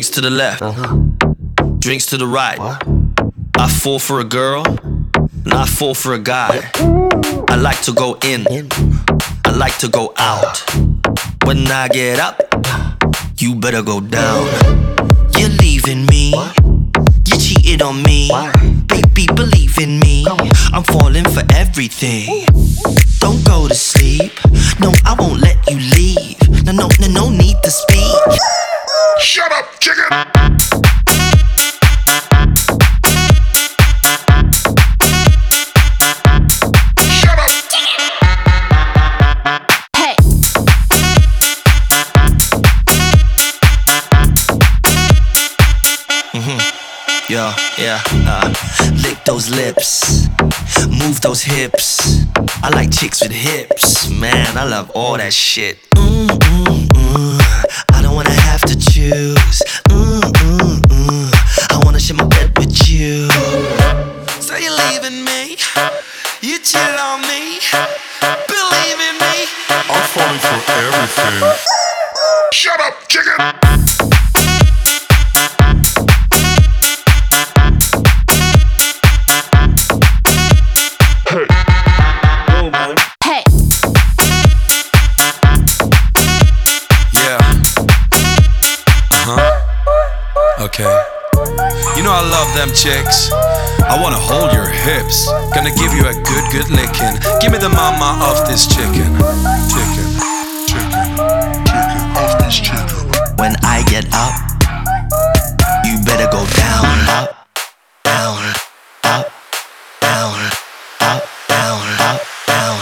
Drinks to the left, drinks to the right. I fall for a girl, and I fall for a guy. I like to go in, I like to go out. When I get up, you better go down. You're leaving me, you cheated on me. Baby, believe in me, I'm falling for everything. Don't go to sleep, no, I won't let you leave. No need to speak. Shut up, chicken! Shut up! Hey! Yeah. Lick those lips, move those hips. I like chicks with hips, man, I love all that shit. I don't wanna have to choose. I wanna share my bed with you. So you're leaving me, you cheated on me. Believe in me, I'm falling for everything. Shut up, chicken! Hey! Okay. You know I love them chicks. I wanna hold your hips. Gonna give you a good licking. Give me the mama of this chicken. Chicken Off this chicken. when I get up, you better go down, up, down, up, down, up, down, up, down,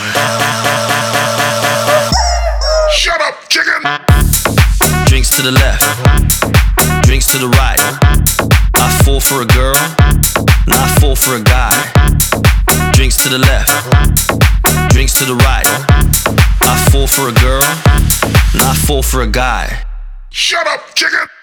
down. Shut up, chicken! Drinks to the left, drinks to the right. I fall for a girl, and I fall for a guy. Drinks to the left, drinks to the right. I fall for a girl, and I fall for a guy. Shut up, chicken!